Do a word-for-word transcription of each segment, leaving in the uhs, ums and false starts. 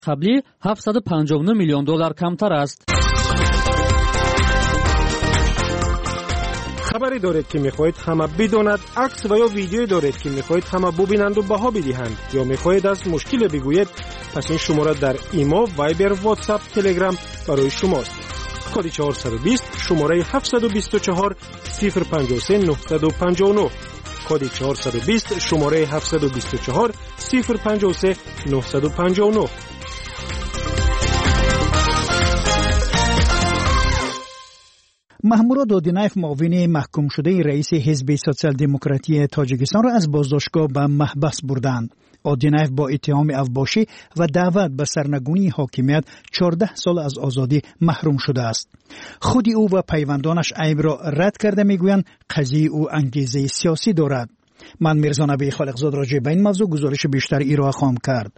قبلی هفتصد و پنجاه و نه میلیون دلار کمتر است. خبری دارید که میخواهید همه بداند، عکس و یا ویدیویی دارید که میخواهید همه ببینند و بها بدهند، یا میخواهید از مشکل بگویید، پس این شماره در ایما، وایبر، واتساپ، تلگرام برای شماست. کد چهارصد و بیست شماره هفتصد و بیست و چهار صفر پنجاه و سه نهصد و پنجاه و نه. کد چهارصد و بیست شماره هفتصد و بیست و چهار صفر پنجاه و سه نهصد و پنجاه و نه. محمود اودینایف معاون محکوم شده رئیس حزب سوسیال دموکراتی تاجیکستان را از بازداشتگاه به محبس بردند. اودینایف با اتهام افباشی و دعوت به سرنگونی حاکمیت چهارده سال از آزادی محروم شده است. خود او و پیوندانش عیب را رد کرده میگویند قضیه او انگیزه سیاسی دارد. من میرزا نبی خالقزاد راجع به این موضوع گزارش بیشتر ارائه خواهم کرد.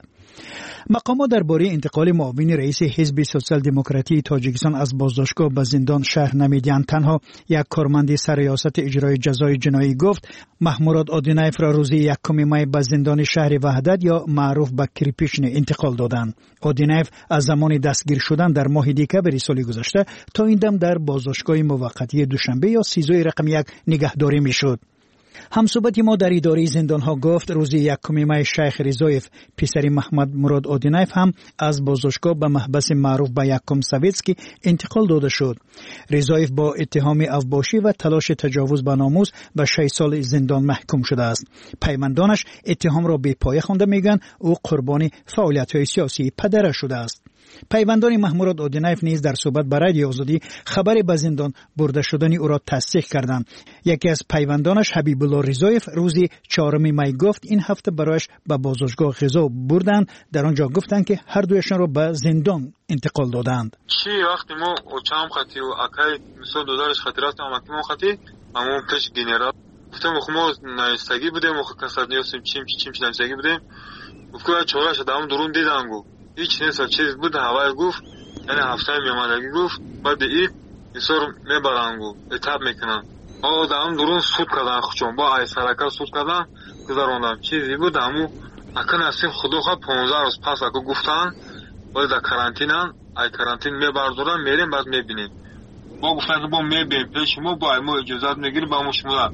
مقامات درباره انتقال معاون رئیس حزب سوسیال دموکراتی تاجیکستان از بازداشتگاه به زندان شهر نمیدیند. تنها یک کارمند سرریاست اجرای جزای جنایی گفت محمود اودینایف را روز یکم می به زندان شهر وحدت یا معروف به کریپیشن انتقال دادند. اودینایف از زمان دستگیر شدن در ماه دکمبر سال گذشته تا این دم در بازداشتگاه موقتی دوشنبه یا سیزده رقم یک نگهداری میشد. همصحبت ما در اداره زندان ها گفت روز یکم می شیخ رضایف پسر محمد مراد اودینایف هم از بازداشتگاه به محبس معروف به یکم سویتسکی انتقال داده شد. رضایف با اتهام افباشی و تلاش تجاوز به ناموس به شش سال زندان محکوم شده است. پیوندانش اتهام را بی پایه خوانده میگن او قربانی فعالیت‌های سیاسی پدرش شده است. پیوندان محمود اودینایف نیز در صحبت با رادیو آزادی خبر به زندان برده شدن او را تصدیق کردند. یکی از پیوندانش حبیب الله رضایف روز چهارم می گفت این هفته برایش به بازداشتگاه غذا بردند. در آنجا گفتند که هر دویشان را به زندان انتقال دادند. چی وقتی ما اوچام خاطی و اکای مثلا دادارش خاطرات ما که ما خاطی اما پیش گنرال گفتم ما نایستگی بودیم و کسات نیستیم چیم چیم چیم نایستگی بودیم گفتم چهارش دام درون دیدم گفت هیچ نیست چیز بود هوای گفت یعنی هفته میامدگی گفت بعد این ایسار میبرن گفت اتاب میکنن آدم درون سود کردن خودشون با ای سرکار سود کردن گذاروندم چیزی بود همو اکن هستیم خدا خواه پانزده روز پس اکو گفتن باید در کرانتینن ای کرانتین میبردورن میریم بعد میبینیم با گفتن با میبینیم پیش ما با ما اجازت میگیریم با ما شما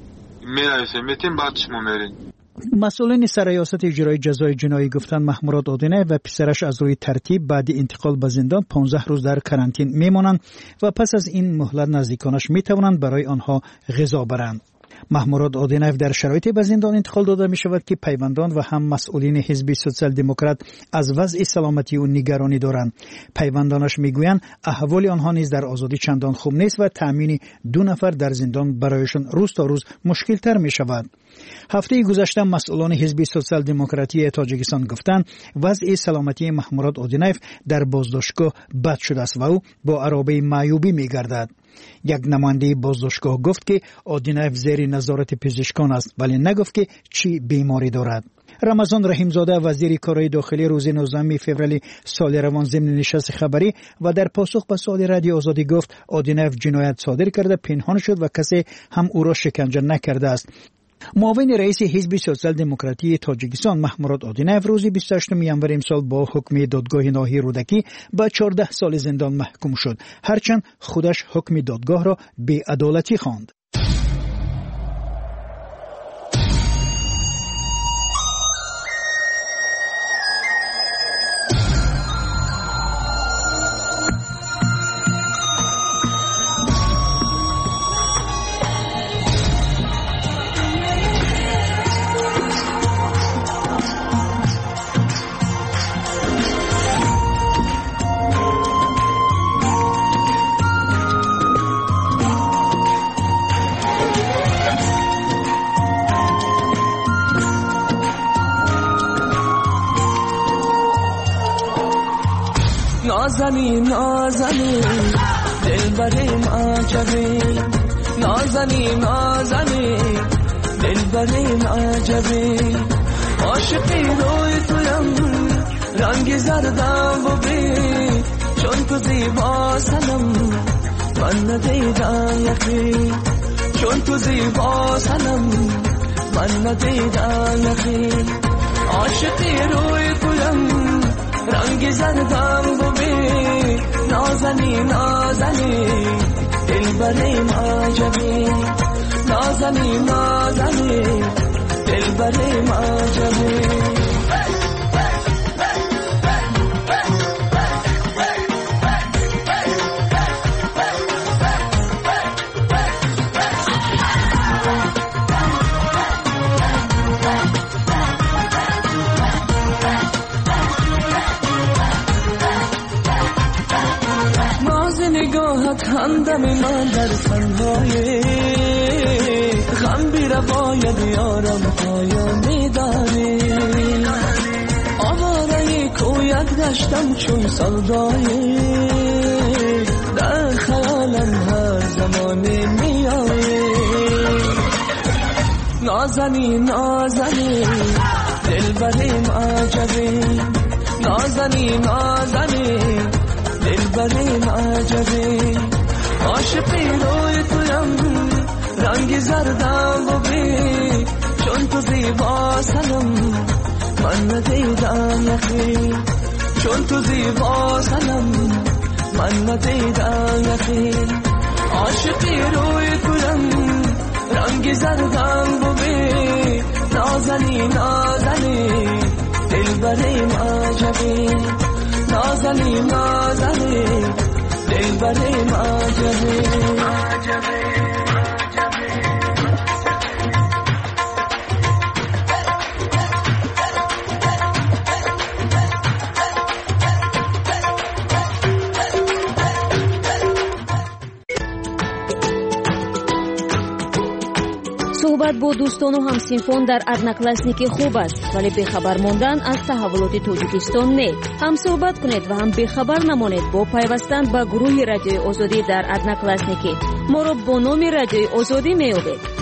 میرسیم میتیم بعد شما میریم. مسئولین سرریاست اجرای جزای جنایی گفتند محمود اودینایف و پسرش از روی ترتیب بعد انتقال به زندان پانزده روز در کرانتین میمانند و پس از این مهلت نزدیکانش میتوانند برای آنها غذا برند. محمود اودینایف در شرایطی به زندان انتقال داده می شود که پیوندان و هم مسئولین حزب سوسیال دموکرات از وضع سلامتی او نگرانی دارند. پیوندانش میگویند احوال آنها نیز در آزادی چندان خوب نیست و تامین دو نفر در زندان برایشان روز تا روز مشکل تر می شود. هفته گذشته مسئولان حزب سوسیال دموکراتی تاجیکستان گفتند وضع سلامتی محمود اودینایف در بازداشتگاه بد شده است و او با عرابه معیوبی می گردد. یک نماینده بازداشتگاه گفت که اودینایف زیر نظارت پزشکان است ولی نگفت که چی بیماری دارد. رمضان رحیمزاده وزیر کارهای داخلی روز نوزدهم فوریه سال روان ضمن نشست خبری و در پاسخ به سوال رادیو آزادی گفت اودینایف جنایت صادر کرده پنهان شد و کسی هم او را شکنجه نکرده است. معاون رئیس حزب سوسیال دموکراتی تاجیکستان محمود اودینایف روز بیست و هشتم ژانویه امسال با حکم دادگاه ناحیه رودکی به چهارده سال زندان محکوم شد، هرچند خودش حکم دادگاه را بی‌عدالتی خواند. نازنین نازنین دلبریم عجبی نازنین نازنین دلبریم عجبی عاشقی روی تویم رنگ زردم ببین چون تو زیبا سنم من ندیدم یقین چون تو زیبا سنم من ندیدم یقین عاشقی روی تویم رنگ زردم ببین نازنی نازنی دلبریم عجبی نازنی نازنی دلبریم عجبی همدم من در تنهایی غم بی روایت یارم پایانی داری آواره کویت گشتم چون سودایی در خیالم هر زمانی میایی نازنی نازنی دلبریم عجبی نازنی نازنی دلبریم عجبی عاشقی روی تویم رنگ زردم ببین چون تو زیبا سنم من ندیدم یخی چون تو زیبا سنم من ندیدم یخی عاشقی روی تویم رنگ زردم ببین نازنی نازنی دلبریم عجبی نازنی نازنی دلبریم عجبی صحبت با دوستان و همسینفان در ادناکلاسنیکی خوب است ولی بخبر ماندن از تحولات تاجیکستان نه. هم صحبت کنید و هم بخبر نمانید با پیوستن به گروه رادیوی آزادی در ادناکلاسنیکی. ما را با نام رادیوی آزادی میابید.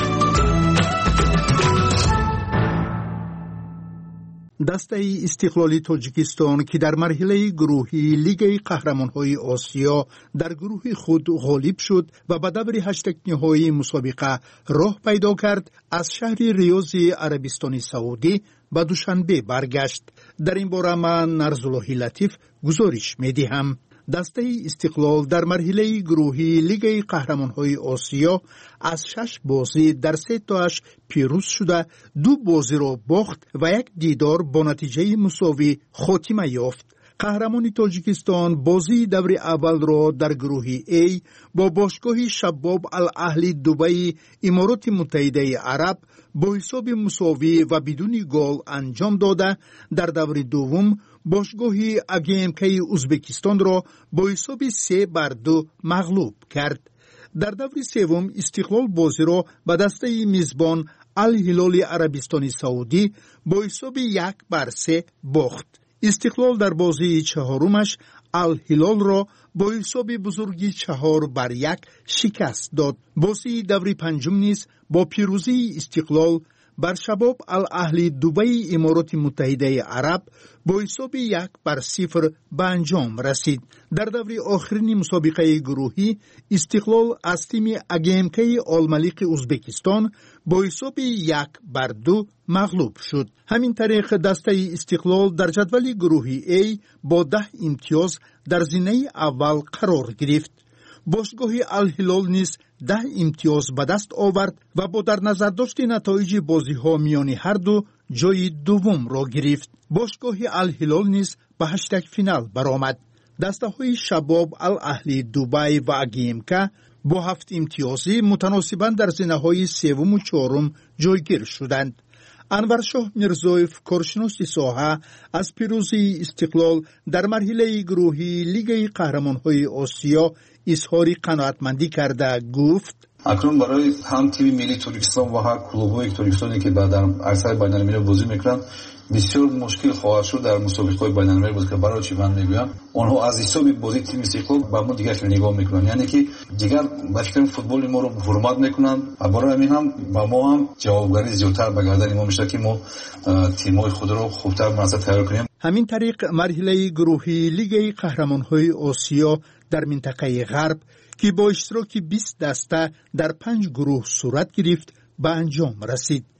دسته استقلالی تاجیکستان که در مرحله گروهی لیگ قهرمان‌های آسیا در گروه خود غالب شد و به دور هشتگ نهایی مسابقه راه پیدا کرد، از شهر ریاض عربستان سعودی به دوشنبه برگشت. در این باره من نرزالله لطیف گزارش می‌دهم. دسته استقلال در مرحله گروهی لیگ قهرمان‌های آسیا از شش بازی در سه تاش پیروز شده، دو بازی را باخت و یک دیدار با نتیجه مساوی خاتمه یافت. قهرمان تاجیکستان بازی دور اول را در گروه A با باشگاه شباب الاهلی دبی امارات متحده عرب با حساب مساوی و بدون گل انجام داده، در دور دوم باشگاه اگیمکی ازبکستان را با حساب سه بر دو مغلوب کرد. در دور سوم استقلال بازی را به دسته میزبان الهلال عربستان سعودی با حساب یک بر سه باخت. استقلال در بازی چهارمش الهلال را با حساب بزرگی چهار بر یک شکست داد. بازی دور پنجم نیز با پیروزی استقلال بر شباب الاهلی دبی امارات متحده عرب با حساب یک بر صفر به انجام رسید. در دور آخرین مسابقه گروهی استقلال از تیم اگیمکی آلملیق ازبکستان با حساب یک بر دو مغلوب شد. همین طریق دسته استقلال در جدول گروهی A با ده امتیاز در زینه اول قرار گرفت. باشگاه الهلال نیز ده امتیاز به دست آورد و با در نظر داشت نتایج بازی ها میان هر دو جای دوم را گرفت. باشگاه الهلال نیز به هشتگ فینال برآمد. دسته های شباب الاهلی دبی و اگیمکا با هفت امتیازی متناسباً در زینه های سوم و چهارم جایگیر شدند. انورشاه میرزایف کارشناس ساحه از پیروزی استقلال در مرحله گروهی لیگ قهرمان‌های آسیا اظهار قناعتمندی کرده گفت: اکنون برای هم تیم ملی ترکستان و هم کلوب‌های ترکستانی که در اکثر بین‌المللی بازی می‌کنند بسیار مشکل خواهد شد در مسابقه‌های بین‌المللی بازی که برای چی من میگویم آنها از حساب بازی تیم استقلال به ما دیگر نگاه میکنن، یعنی که دیگر به فکر فوتبال ما رو حرمت میکنن و برای همین هم با ما هم جوابگاری زیادتر به گردن ما میشه که ما تیم‌های خود رو خوبتر منظم تیار کنیم. همین طریق مرحله گروهی لیگ قهرمان‌های آسیا در منطقه غرب که با اشتراک بیست دسته در پنج گروه صورت گرفت به انجام رسید.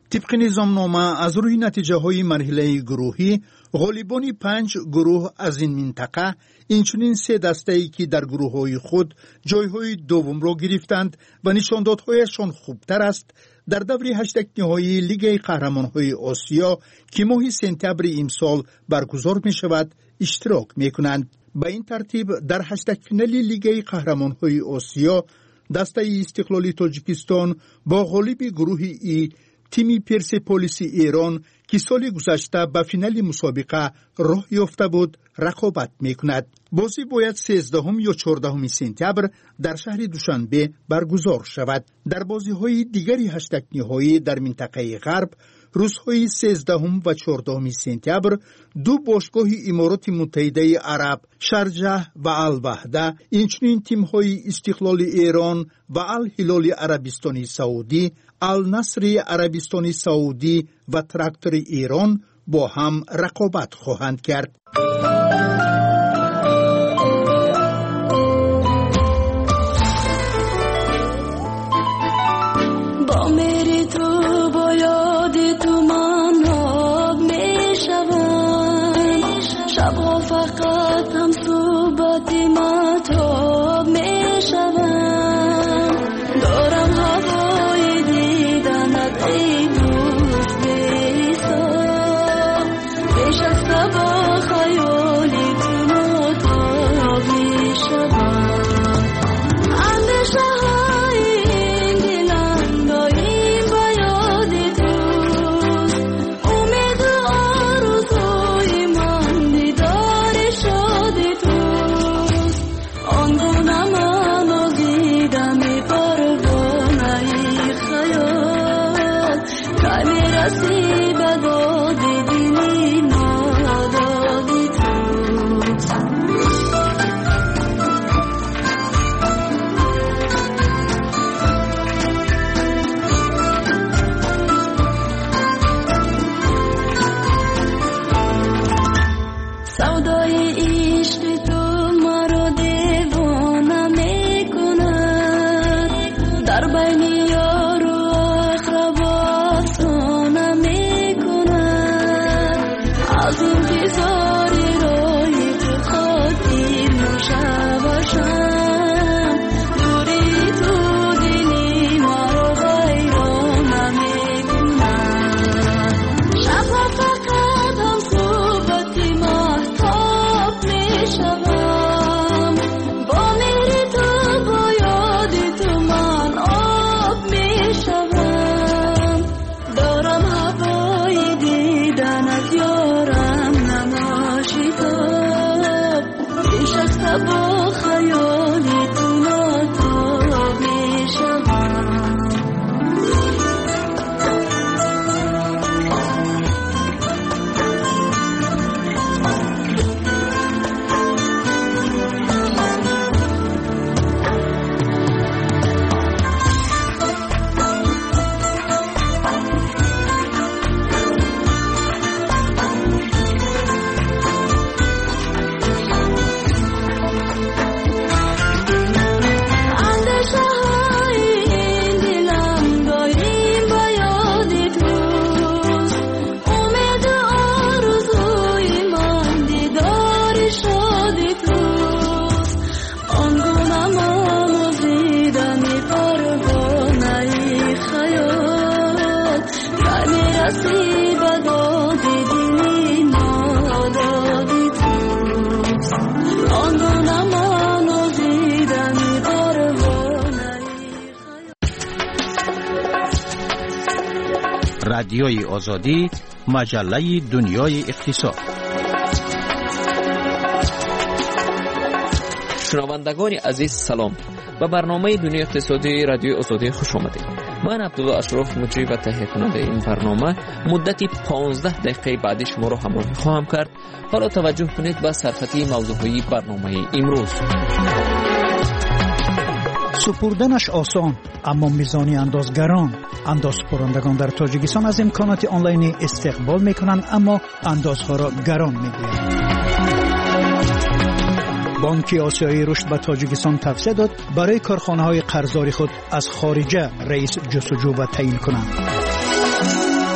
طبق نظامنامه از روی نتیجه های مرحله گروهی غالبان پنج گروه از این منطقه اینچنین سه دسته ای که در گروه های خود جای های دوم را گرفتند و نشاندادهایشان خوبتر است در دور هشتگ نهایی لیگ قهرمان های آسیا که ماه سپتامبر امسال برگزار می شود اشتراک می کنند. به این ترتیب در هشتگ فینالی لیگ قهرمان های آسیا دسته استقلالی تاجیکستان با غالب گروه ای تیم پرسپولیس ایران که سال گذشته به فینال مسابقه راه یافته بود رقابت میکند. بازی باید سیزدهم یا چهاردهم سپتامبر در شهر دوشنبه برگزار شود. در بازی های دیگری هشتگ نهایی در منطقه غرب روزهای سیزدهم و چهاردهم سپتامبر دو باشگاه امارات متحده عرب شارجه و الوحده اینچنین تیم‌های استقلال ایران و الهلال عربستان سعودی، النصر عربستان سعودی و تراکتور ایران با هم رقابت خواهند کرد. با میری تو با یاد تو من آب می شوم، شبها فقط هم صحبت مطاب می شوم، دارم هوای دیدنت ای دوست بی‌حساب، پیش از با خیالی تو مطاب می شوم. رادیوی آزادی، مجله دنیای اقتصاد. شنوندگان عزیز سلام. به برنامه دنیای اقتصادی رادیوی آزادی خوش آمدید. من عبدالله اشرف مجری و تهیه کننده این برنامه مدت پانزده دقیقه بعد شما را همراهی خواهم کرد. حالا توجه کنید به سرخطی موضوعی برنامه امروز. سپردنش آسان اما میزانی اندازگران. اندازپرندگان در تاجیکستان از امکانات آنلاین استقبال میکنند اما اندازها را گران میگویند. بانک آسیایی رشد به تاجیکستان توصیه داد برای کارخانه‌های قرضداری خود از خارجه رئیس جستجو و تعیین کنند.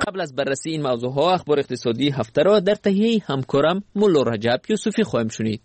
قبل از بررسی این موضوعها اخبار اقتصادی هفته را در تهیه همکارم مولا رجب یوسفی خواهیم شنید.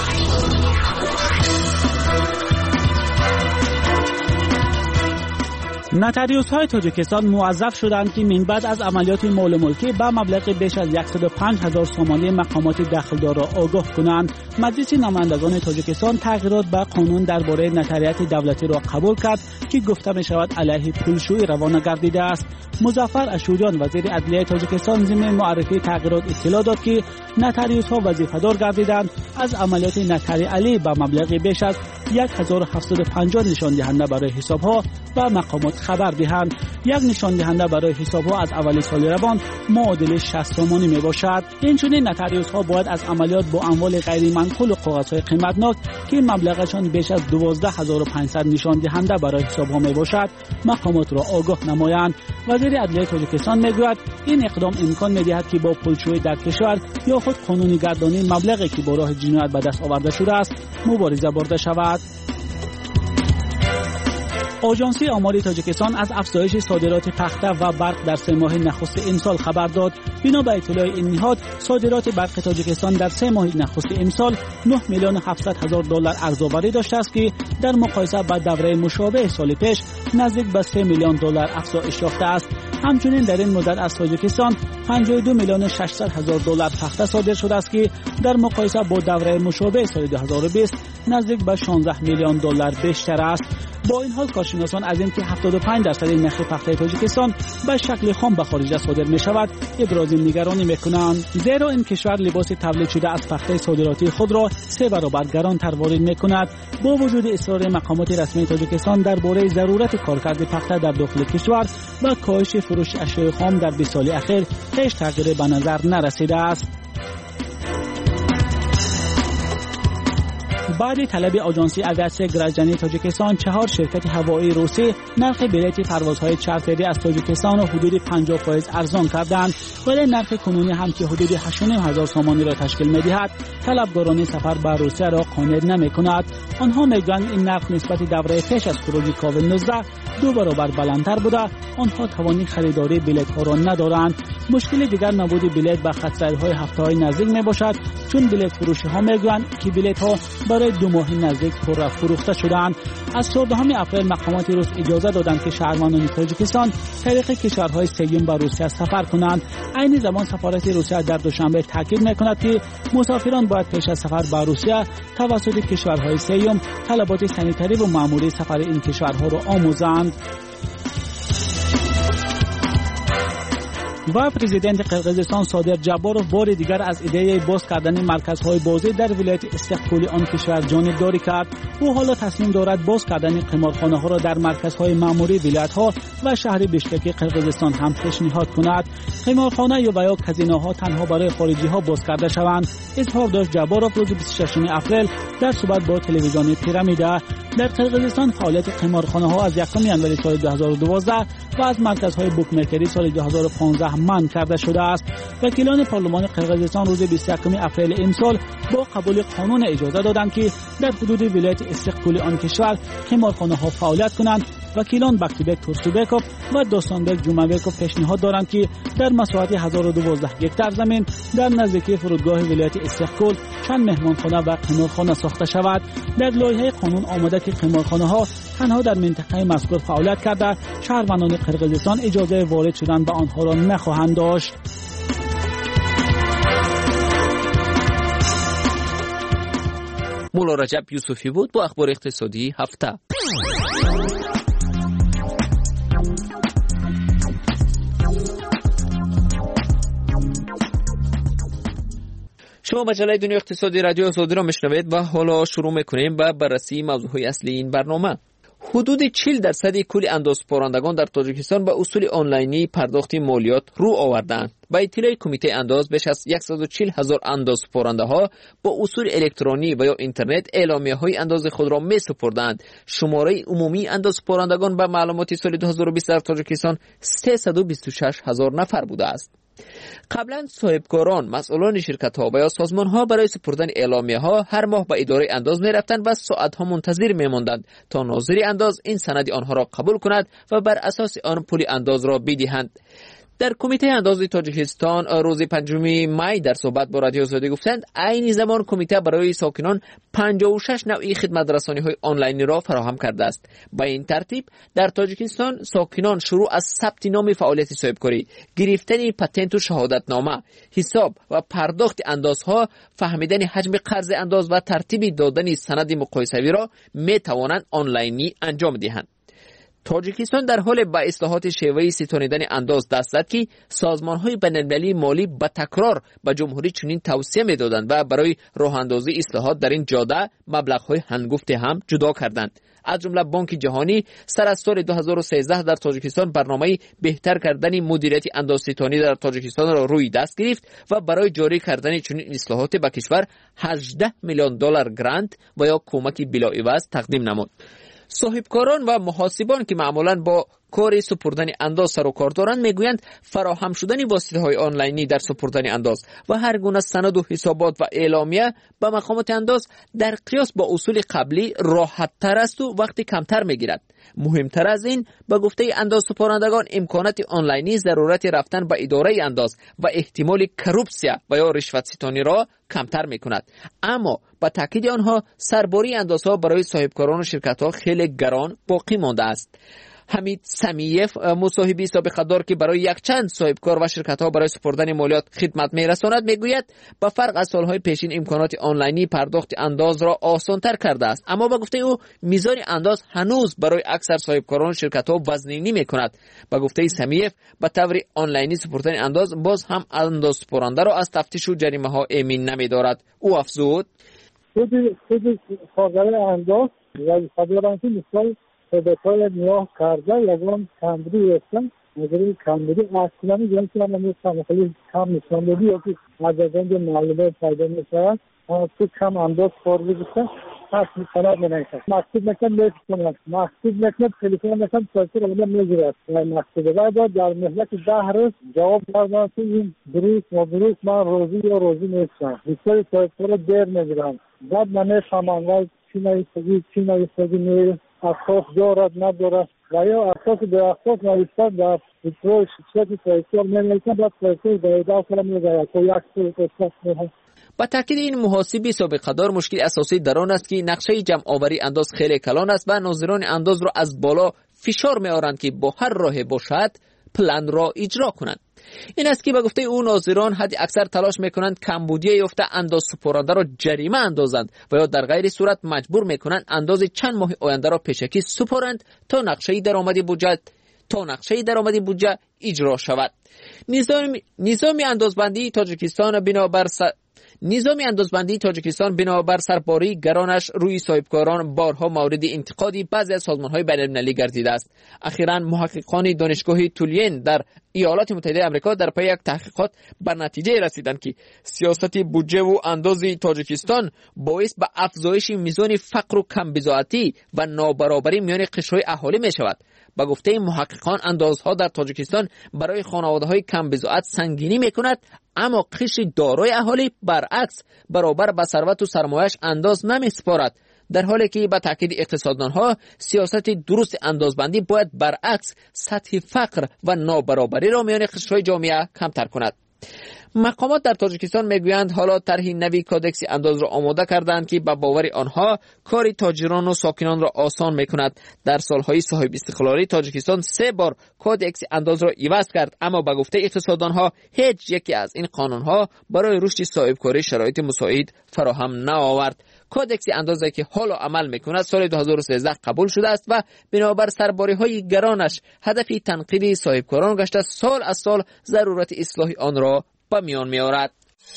نوتاریوس‌های تاجیکستان موظف شدند که من بعد از عملیات مال ملکی به مبلغ بیش از صد و پنج هزار سامانه مقامات دخلدار را آگاه کنند. مجلس نمایندگان تاجیکستان تغییرات به قانون درباره نوتاریات دولتی را قبول کرد که گفته می شود علیه پولشویی روانه گردیده است. مظفر اشوریان وزیر عدلیه تاجیکستان ضمن معرفی تغییرات اطلاع داد که نوتاریوس‌ها وظیفه‌دار گردیدند از عملیات نوتاری به مبلغ بیش از هزار و هفتصد و پنجاه نشان دهنده برای حساب‌ها و مقامات خبر دهند. یک نشان دهنده برای حساب‌ها از اول سال روان معادل شصت سامانی می باشد. اینچنین نوتاریوس‌ها باید از عملیات با اموال غیر منقول و کاغذهای قیمتناک که مبلغشان بیش از دوازده هزار و پانصد نشان دهنده برای حساب‌ها می باشد مقامات را آگاه نمایند. وزیر عدلیه تاجیکستان میگوید این اقدام امکان می‌دهد که با پولشویی در کشور یا خود قانونی گردانی مبلغی که با راه جنایت به دست آورده شده است مبارزه برده شود. آژانسی آماری تاجیکستان از افزایش صادرات پخته و برق در سه ماه نخست امسال خبر داد. بنا به اطلاع این نهاد صادرات برق تاجیکستان در سه ماه نخست امسال نه میلیون و هفتصد هزار دلار ارزآوری داشته است که در مقایسه با دوره مشابه سال پیش نزدیک به سه میلیون دلار افزایش یافته است. همچنین در این مدت از تاجیکستان پنجاه و دو میلیون و ششصد هزار دلار پخته صادر شده است که در مقایسه با دوره مشابه سال دو هزار و بیست نزدیک به شانزده میلیون دلار بیشتر است. با این حال کارشناسان از اینکه هفتاد و پنج درصد نرخ پخته تاجیکستان به شکل خام به خارج صادر می شود ابراز نگرانی می کنند، زیرا این کشور لباس تولید شده از پخته صادراتی خود را سه برابر گرانتر وارد می کند. با وجود اصرار مقامات رسمی تاجیکستان درباره ضرورت کارکرد پخته در داخل کشور و کاهش فروش اشیاء خام در بیست سال اخیر هیچ تغییری به نظر نرسیده است. بعد طلب آژانسی اویاسیون گراجانی تاجیکستان، چهار شرکت هوایی روسی نرخ بلیط پروازهای چارتری از تاجیکستان را حدود پنجاه درصد ارزان کردند، ولی نرخ کنونی هم که حدود هشت و نیم هزار سامانی را تشکیل می‌دهد طلبگاران سفر به روسیه را قانع نمی‌کند. آنها می‌گویند این نرخ نسبت دوره پیش از خروج کووید نوزده دو برابر بلندتر بوده. آنها توانی خریداری بلیط‌ها را ندارند. مشکل دیگر نبود بلیط به خط‌سیرهای هفته‌های نزدیک میباشد، چون بلیط فروشی‌ها میگویند که بلیط‌ها برای دو ماه نزدیک پر فروخته شدند. از چهاردهم اپریل مقامات روس اجازه دادند که شهروندان تاجیکستان طریق کشورهای سوم به روسیه سفر کنند. عین زمان سفارت روسیه در دوشنبه تاکید میکند که مسافران باید پیش از سفر به روسیه توسط کشورهای سوم طلبات سانیتری و مأموری سفر این کشورها را آموزند. و پرزیدنت قرقیزستان صادر جبارov بار دیگر از ایده باز کردن مرکزهای بازی در ولایت استقلالی آن کشور جانبداری کرد. او حالا تصمیم دارد باز کردن قمارخانه ها را در مرکزهای مأموری ولایت ها و شهر بشکک قرقیزستان هم پیشنهاد کند. قمارخانه یا یا کازینو ها تنها برای خارجی ها باز کرده شوند. اظهار داشت جبارov روز بیست و ششم اپریل در صحبت با تلویزیون پیرامیدا. در قرقیزستان فعالیت قمارخانه ها از یکم ژانویه سال دو هزار و دوازده و از مرکزهای بوکمیکری سال دو هزار و پانزده منع کرده شده است. وکیلان پارلمان قرقیزستان روز بیست و یکم اپریل امسال با قبول قانون اجازه دادند که در حدود ولایت استقلالی آن کشور قمارخانه ها فعالیت کنند. وکیلان باکتیبک تورسوبکوف و دوستانبک جومابکوف پیشنهاد دارند که در مساحت هزار و دوازده هکتار زمین در نزدیکی فرودگاه ولایت استقلال چند مهمانخانه و قمارخانه ساخته شود. در لایحه قانون آمده که قمارخانه ها تنها در منطقه مذکور فعالیت کرده شهروندان قرقیزستان اجازه وارد شدن به آنها را نخواهند داشت. مولا رجب یوسفی بود با اخبار اقتصادی هفته. شما مجله دنیا اقتصادی رادیو آزادی را میشنوید و حالا شروع میکنیم با بررسی موضوعهای اصلی این برنامه. حدود چهل درصد کل اندازپارندگان در تاجیکستان به اصول آنلاینی پرداخت مالیات رو آوردند. با اطلاع کمیته انداز بیش از صد و چهل هزار اندازپارنده ها با اصول الکترونی و یا اینترنت اعلامیه های انداز خود را می سپردند. شماره عمومی اندازپارندگان به معلومات سال دو هزار و بیست در تاجیکستان سیصد و بیست و شش هزار نفر بوده است. قبلا صاحبکاران، مسئولان شرکت ها و یا سازمان ها برای سپردن اعلامیه ها هر ماه به اداره انداز می رفتند و ساعت ها منتظر می ماندند تا ناظر انداز این سند آنها را قبول کند و بر اساس آن پول انداز را بدهند. در کمیته انداز تاجیکستان روز پنجم می در صحبت با رادیو آزادی گفتند عین زمان کمیته برای ساکنان پنجاه و شش نوعی خدمت رسانی آنلاین را فراهم کرده است. با این ترتیب در تاجیکستان ساکنان شروع از ثبت نام فعالیت صاحبکاری، گرفتن پتنت و شهادتنامه، حساب و پرداخت اندازها، فهمیدن حجم قرض انداز و ترتیب دادن سند مقایسوی را می توانند آنلاینی انجام دهند. تاجیکستان در حال با اصلاحات شیوه ستانیدن انداز دست زد که سازمان‌های بین‌المللی مالی به تکرار به جمهوری چنین توصیه می‌دادند و برای راه اندازی اصلاحات در این جاده مبلغ‌های هنگفته هم جدا کردند. از جمله بانک جهانی سر از سال دو هزار و سیزده در تاجیکستان برنامه بهتر کردن مدیریت اندازستانی در تاجیکستان را روی دست گرفت و برای جاری کردن چنین اصلاحات به کشور هجده میلیون دلار گرانت و یا کمک بلاعوض تقدیم نمود. صاحبکاران و محاسبان که معمولاً با کار سپردن انداز سر و کار دارند میگویند فراهم شدن واسطه‌های آنلاینی در سپردن انداز و هر گونه سند و حسابات و اعلامیه به مقامات انداز در قیاس با اصول قبلی راحت تر است و وقت کمتر میگیرد. مهمتر از این به گفته انداز سپارندگان امکانات آنلاینی ضرورت رفتن به اداره انداز و احتمال کروپسیا و یا رشوت ستانی را کمتر میکند. اما با تاکید آنها سرباری اندازها برای صاحبکاران و شرکت‌ها خیلی گران باقی مانده است. حمید سمیف مصاحبی سابقه دار که برای یک چند صاحبکار و شرکت‌ها برای سپردن مالیات خدمت می‌رساند میگوید با فرق از سال‌های پیشین امکانات آنلاینی پرداخت انداز را آسان‌تر کرده است، اما با گفته او میزان انداز هنوز برای اکثر صاحبکاران و شرکت‌ها وزنی می‌کند. با گفته سمیف به طور آنلاینی سپردن انداز باز هم انداز سپرنده را از تفتیش و جریمه‌ها امین نمی‌دارد. او افزود خود خود کارگر انداز یا خبرانتی مثال ثبت‌های نیاه کرده یکم کمبودی هستن مجرد کمبودی اصلا میگن که من میتونم خیلی کم نشان بدی یا که از از اینجا معلومه پیدا میشود تو کم انداز خارجی بسن پس میتونم بنایشن مکتوب نکن میتونم مکتوب نکن تلفن نکن سایتی رو میگیرد مکتوب باید در مهلت ده روز جواب دادن که این دروس و دروس من روزی یا روزی نیستم بسیاری سایتی رو دیر میگیرم بعد من نفهمم چی نایستگی چی نایستگی میره اساس دارد ندارد و یا اساس به اساس نوشتن در اطلاع شخصیت سایتیار نمیلیکن باید سایتی دایده کنم میگوید که یک سوی قصص میهن. با تاکید این محاسبی سابقه دار مشکل اساسی در آن است که نقشه جمع آوری انداز خیلی کلان است و ناظران انداز را از بالا فشار میآورند که با هر راه باشد پلان را اجرا کنند. این است که به گفته او ناظران حد اکثر تلاش میکنند کمبودی یافته انداز سپرنده را جریمه اندازند و یا در غیر صورت مجبور میکنند انداز چند ماه آینده را پیشکی سپارند تا نقشه درآمدی بودجه تا نقشه درآمدی بودجه اجرا شود. نظام نظام اندازبندی تاجیکستان بنابر س... نظام اندازبندی تاجیکستان بنابر سرباری گرانش روی صاحبکاران بارها مورد انتقادی بعضی از سازمان‌های بین‌المللی گردیده است. اخیراً محققان دانشگاه تولین در ایالات متحده آمریکا در پی یک تحقیقات به نتیجه رسیدند که سیاست بودجه و انداز تاجیکستان باعث به افزایش میزان فقر و کمبضاعتی و نابرابری میان قشرهای اهالی می شود. با گفته محققان اندازها در تاجیکستان برای خانواده‌های کمبضاعت سنگینی می‌کند، اما قشر دارای اهالی برعکس برابر با ثروت و سرمایه‌اش انداز نمی‌سپارد، در حالی که با تاکید اقتصاددانها سیاست درست اندازبندی باید برعکس سطح فقر و نابرابری را میان قشرهای جامعه کمتر کند. مقامات در تاجیکستان میگویند حالا طرح نوی کادکس انداز را آماده کردند که به باور آنها کار تاجران و ساکنان را آسان میکند. در سالهای صاحب استقلالی تاجیکستان سه بار کادکس انداز را عوض کرد، اما به گفته اقتصاددانها هیچ یکی از این قانونها برای رشد صاحبکاری شرایط مساعد فراهم نآورد. کادکس اندازی که حالا عمل میکند سال دو هزار و سیزده قبول شده است و بنابر سرباری‌های گرانش هدفی تنقیدی صاحبکاران گشته سال از سال ضرورت اصلاح آن را به میان می‌آورد.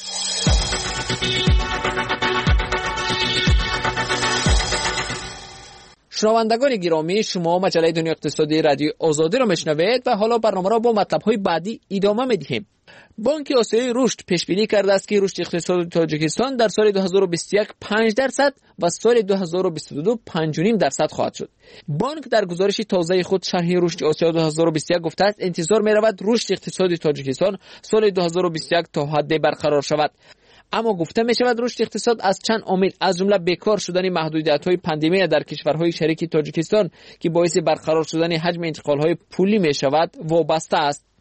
شنوندگان گرامی، شما مجله دنیا اقتصادی رادیو آزادی را میشنوید و حالا برنامه را با مطلب‌های بعدی ادامه می‌دهیم. بانک آسیایی رشد پیش بینی کرده است که رشد اقتصادی تاجیکستان در سال دو هزار و بیست و یک پنج درصد و سال دو هزار و بیست و دو پنج و نیم درصد خواهد شد. بانک در گزارش تازه خود شرح رشد آسیا دو هزار و بیست و یک گفته است انتظار می‌رود رشد اقتصادی تاجیکستان سال دو هزار و بیست و یک تا حد برقرار شود. اما گفته می شود رشد اقتصاد از چند عامل از جمله بیکار شدن محدودیت‌های پاندمی در کشورهای شریک تاجیکستان که باعث برقرار شدن حجم انتقال‌های پولی می شود وابسته است.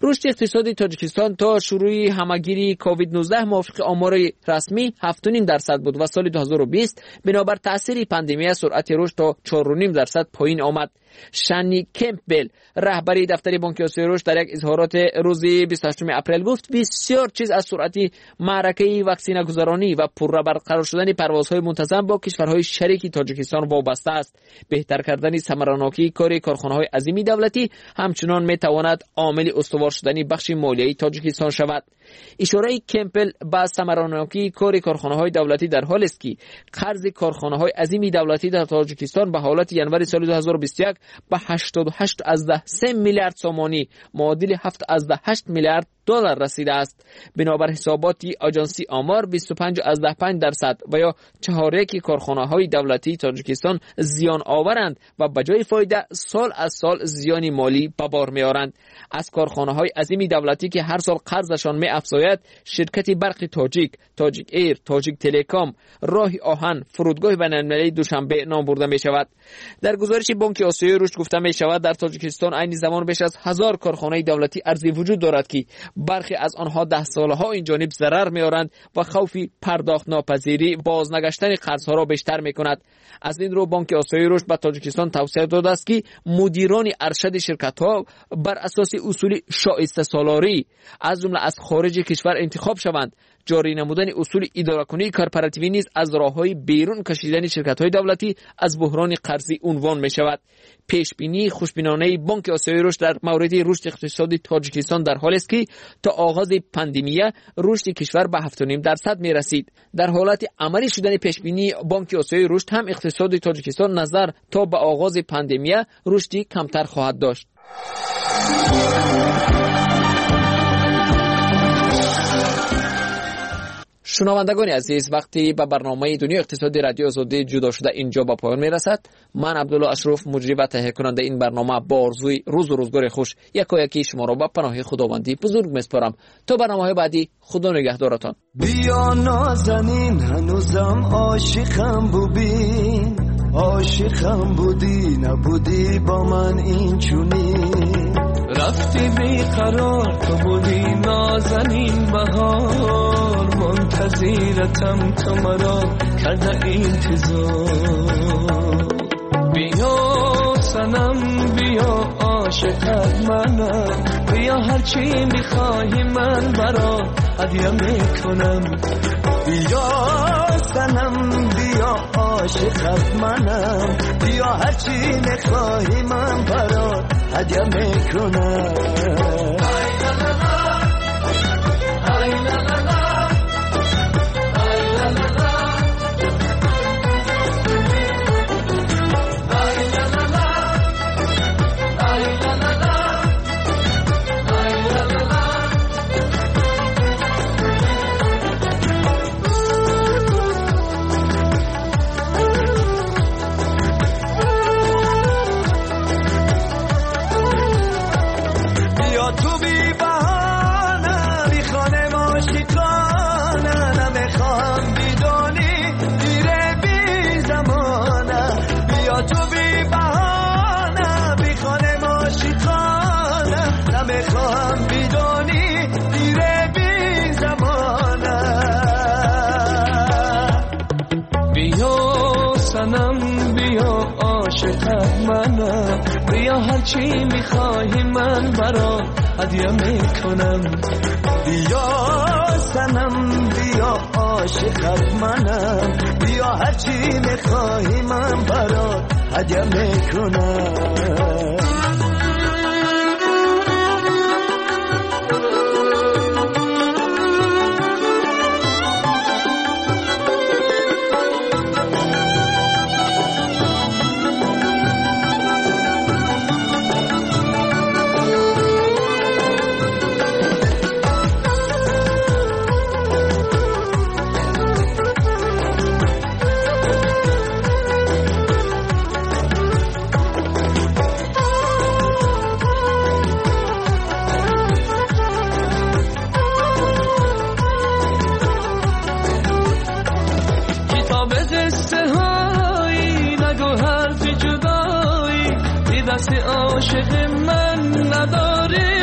رشد اقتصادی تاجیکستان تا شروع همهگیری کووید نوزده موافق آمار رسمی هفت و نیم درصد بود و سال دو هزار و بیست بنابر تاثیر پاندمی سرعت رشد تا چهار و نیم درصد پایین آمد. شانی کمپبل رهبری دفتر بانک آسیای رشد در یک اظهارات روز بیست و هشتم اپریل گفت بسیار چیز از سرعت معرکه واکسینه گذرانی و پررو برقرار شدن پروازهای منتظم با کشورهای شریک تاجیکستان وابسته است. بهتر کردن ثمراناکی کار کارخانه‌های عظیمی دولتی همچنان میتواند عامل استوار شدن بخش مالیایی تاجیکستان شود. اشاره کمپل به ثمراناکی کار کارخانه‌های دولتی در حالی است که قرض کارخانه‌های عظیمی دولتی در تاجیکستان به حالت ینوری سال دو هزار و بیست و یک به هشتاد و هشت ازده سه میلیارد سومانی معادل هفت ازده هشت میلیارد دلار رسیده است. بنابر حسابات آژانسی آمار بیست و پنج ازده پنج درصد و یا چهارک کارخانه‌های دولتی تاجیکستان زیان آورند و به جای فایده سال از سال زیانی مالی به بار می‌آورند. از کارخانه‌های عظیمی دولتی که هر سال قرضشان می‌افزاید شرکت برق تاجیک، تاجیک ایر، تاجیک تلکام، راه آهن، فرودگاه بین‌المللی دوشنبه نام برده می‌شود. در گزارش بانک آسیای رشد گفته می‌شود در تاجیکستان عین زمان بیش از هزار کارخانه دولتی ارزی وجود دارد که برخی از آنها ده سالها این جانب ضرر می‌آورند و خوف پرداخت ناپذیری بازنگشتن قرض‌ها را بیشتر می‌کند. از این رو بانک آسیای رشد به تاجیکستان توصیه داده است که مدیران ارشد شرکت‌ها بر اساس اصول شایسته سالاری از جمله از خارج کشور انتخاب شوند. جاری نمودن اصول اداره‌کنی کارپراتیوی نیز از راه‌های بیرون کشیدن شرکت‌های دولتی از بحران قرضی عنوان می‌شود. پیشبینی خوشبینانه بانک آسیای رشد در مورد رشد اقتصادی تاجیکستان در حالی است که تا آغاز پاندمی رشد کشور به هفت و نیم درصد می‌رسید. در حالت عملی شدن پیشبینی بانک آسیای رشد هم اقتصاد تاجیکستان نظر تا به آغاز پاندمی رشدی کمتر خواهد داشت. شنوندگان عزیز، وقتی به برنامه دنیا اقتصادی رادیو آزادی جدا شده اینجا به پایان میرسد. من عبدالله اشرف مجری و تهیه کننده این برنامه با آرزوی روز و روزگار خوش یکایکی شما را به پناه خداوندی بزرگ میسپارم. تا برنامه‌های بعدی خدا نگهدارتان. بیا نازنین هنوزم عاشقم ببین، عاشقم بودی نبودی با من این چونی، رفتی بیقرار تو بودی نازنین بهار، منتظرتم تو مرا کرده انتظار. بیا سنم بیا عاشقت منم، بیا هرچی میخواهی من برا هدیه میکنم. بیا سنم بیا عاشقت منم، بیا هرچی میخواهی من برا هدیه میکنم. بیا هرچی میخواهی من برا هدیه میکنم. بیا سنم بیا عاشقت منم، بیا هرچی میخواهی من برا هدیه میکنم. عاشق من نداره